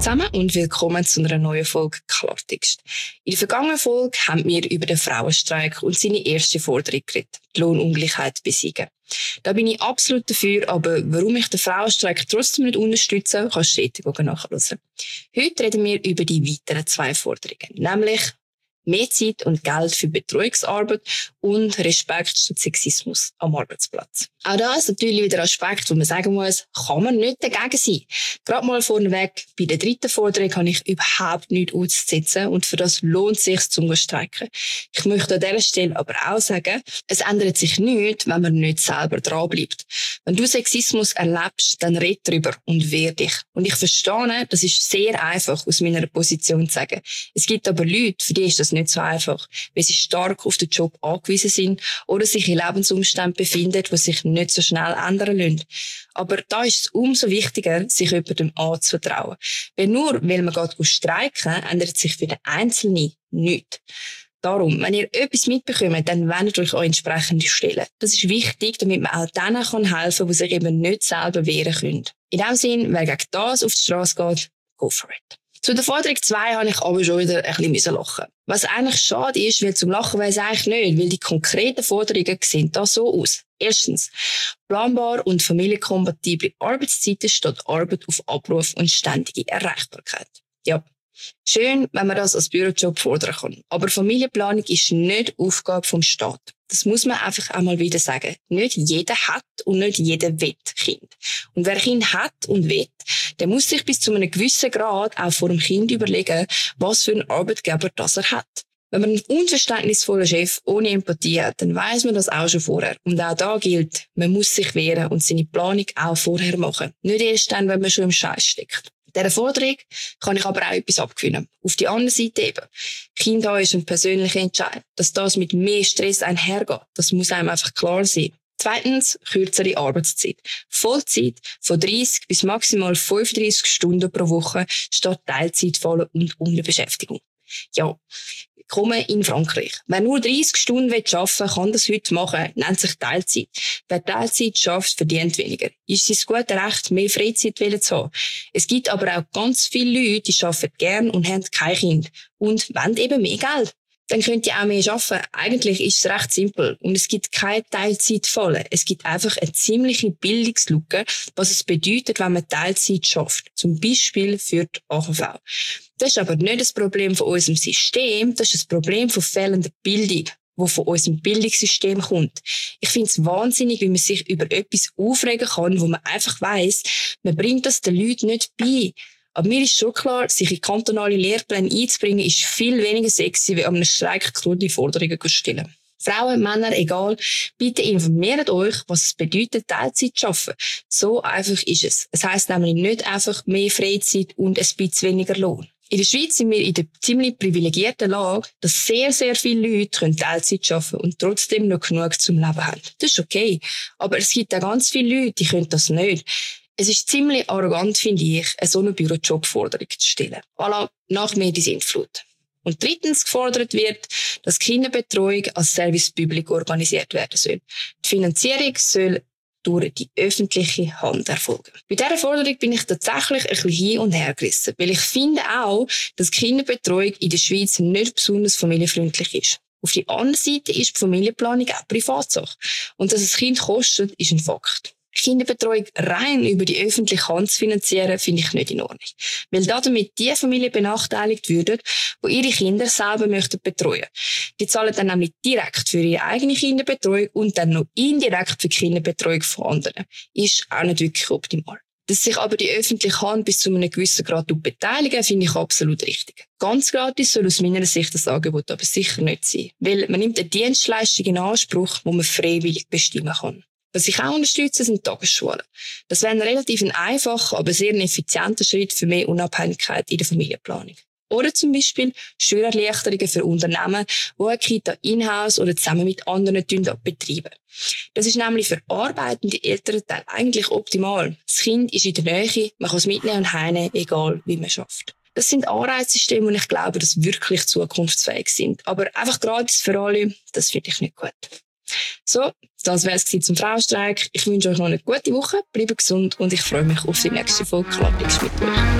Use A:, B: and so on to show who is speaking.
A: zusammen und willkommen zu einer neuen Folge Klartext. In der vergangenen Folge haben wir über den Frauenstreik und seine erste Forderung geredet, die Lohnungleichheit besiegen. Da bin ich absolut dafür, aber warum ich den Frauenstreik trotzdem nicht unterstütze, kannst du stetig nachhören. Heute reden wir über die weiteren 2 Forderungen, nämlich mehr Zeit und Geld für Betreuungsarbeit und Respekt statt Sexismus am Arbeitsplatz. Auch das ist natürlich wieder ein Aspekt, wo man sagen muss, kann man nicht dagegen sein. Gerade mal vorneweg, bei der 3. Forderung habe ich überhaupt nichts auszusetzen und für das lohnt es sich, zum streiken. Ich möchte an dieser Stelle aber auch sagen, es ändert sich nichts, wenn man nicht selber dranbleibt. Wenn du Sexismus erlebst, dann red drüber und wehr dich. Und ich verstehe, das ist sehr einfach aus meiner Position zu sagen. Es gibt aber Leute, für die ist das nicht so einfach, weil sie stark auf den Job angewiesen sind oder sich in Lebensumständen befinden, die sich nicht so schnell ändern lassen. Aber da ist es umso wichtiger, sich jemandem anzuvertrauen. Weil nur, weil man geht streiken, ändert sich für den Einzelnen nichts. Darum, wenn ihr etwas mitbekommt, dann wendet euch an entsprechende Stellen. Das ist wichtig, damit man auch denen helfen kann, die sich eben nicht selber wehren können. In dem Sinn, wer gegen das auf die Straße geht, go for it. Zu der Forderung 2 habe ich aber schon wieder ein bisschen lachen. Was eigentlich schade ist, weil zum Lachen weiss eigentlich nicht, weil die konkreten Forderungen sehen da so aus. Erstens, planbar und familienkompatible Arbeitszeiten statt Arbeit auf Abruf und ständige Erreichbarkeit. Ja, schön, wenn man das als Bürojob fordern kann. Aber Familienplanung ist nicht Aufgabe vom Staat. Das muss man einfach einmal wieder sagen. Nicht jeder hat und nicht jeder will Kind. Und wer Kind hat und will, der muss sich bis zu einem gewissen Grad auch vor dem Kind überlegen, was für einen Arbeitgeber das er hat. Wenn man einen unverständnisvollen Chef ohne Empathie hat, dann weiss man das auch schon vorher. Und auch da gilt, man muss sich wehren und seine Planung auch vorher machen. Nicht erst dann, wenn man schon im Scheiß steckt. Dieser Forderung kann ich aber auch etwas abgewinnen. Auf die andere Seite eben. Kind haben ist ein persönlicher Entscheid. Dass das mit mehr Stress einhergeht, das muss einem einfach klar sein. Zweitens, kürzere Arbeitszeit. Vollzeit von 30 bis maximal 35 Stunden pro Woche statt Teilzeitfallen und Unterbeschäftigung. Ja, willkommen in Frankreich. Wer nur 30 Stunden arbeiten will, kann das heute machen, nennt sich Teilzeit. Wer Teilzeit schafft, verdient weniger. Ist sein gutes Recht, mehr Freizeit zu haben. Es gibt aber auch ganz viele Leute, die arbeiten gern und haben kein Kind und wollen eben mehr Geld. Dann könnt ihr auch mehr arbeiten. Eigentlich ist es recht simpel. Und es gibt keine Teilzeitfälle. Es gibt einfach eine ziemliche Bildungslücke, was es bedeutet, wenn man Teilzeit schafft. Zum Beispiel für die AHV. Das ist aber nicht das Problem von unserem System. Das ist das Problem von fehlender Bildung, die von unserem Bildungssystem kommt. Ich finde es wahnsinnig, wie man sich über etwas aufregen kann, wo man einfach weiss, man bringt das den Leuten nicht bei. Aber mir ist schon klar, sich in kantonale Lehrpläne einzubringen, ist viel weniger sexy, wie an einem Streik die Forderungen zu stellen. Frauen, Männer, egal, bitte informiert euch, was es bedeutet, Teilzeit zu arbeiten. So einfach ist es. Es heisst nämlich nicht einfach mehr Freizeit und ein bisschen weniger Lohn. In der Schweiz sind wir in der ziemlich privilegierten Lage, dass sehr, sehr viele Leute Teilzeit arbeiten und trotzdem noch genug zum Leben haben. Das ist okay. Aber es gibt auch ganz viele Leute, die können das nicht. Es ist ziemlich arrogant, finde ich, so eine Bürojobforderung zu stellen. Voilà, nach mir die Sintflut. Und drittens gefordert wird, dass Kinderbetreuung als Service Public organisiert werden soll. Die Finanzierung soll durch die öffentliche Hand erfolgen. Bei dieser Forderung bin ich tatsächlich ein bisschen hin und her gerissen, weil ich finde auch, dass Kinderbetreuung in der Schweiz nicht besonders familienfreundlich ist. Auf der anderen Seite ist die Familienplanung auch Privatsache. Und dass es Kind kostet, ist ein Fakt. Kinderbetreuung rein über die öffentliche Hand zu finanzieren, finde ich nicht in Ordnung. Weil damit die Familien benachteiligt würden, die ihre Kinder selber möchten betreuen. Die zahlen dann nämlich direkt für ihre eigene Kinderbetreuung und dann noch indirekt für die Kinderbetreuung von anderen. Ist auch nicht wirklich optimal. Dass sich aber die öffentliche Hand bis zu einem gewissen Grad beteiligen, finde ich absolut richtig. Ganz gratis soll aus meiner Sicht das Angebot aber sicher nicht sein. Weil man nimmt eine Dienstleistung in Anspruch, die man freiwillig bestimmen kann. Was ich auch unterstütze, sind Tagesschulen. Das wäre ein relativ einfacher, aber sehr effizienter Schritt für mehr Unabhängigkeit in der Familienplanung. Oder zum Beispiel Steuererleichterungen für Unternehmen, die eine Kita in-house oder zusammen mit anderen betreiben. Das ist nämlich für arbeitende Elternteile eigentlich optimal. Das Kind ist in der Nähe, man kann es mitnehmen und heimnehmen, egal wie man schafft. Das sind Anreizsysteme, und ich glaube, dass wirklich zukunftsfähig sind. Aber einfach gratis für alle, das finde ich nicht gut. So, das wäre es zum Frauenstreik. Ich wünsche euch noch eine gute Woche, bleibt gesund und ich freue mich auf die nächste Folge Klartext mit euch.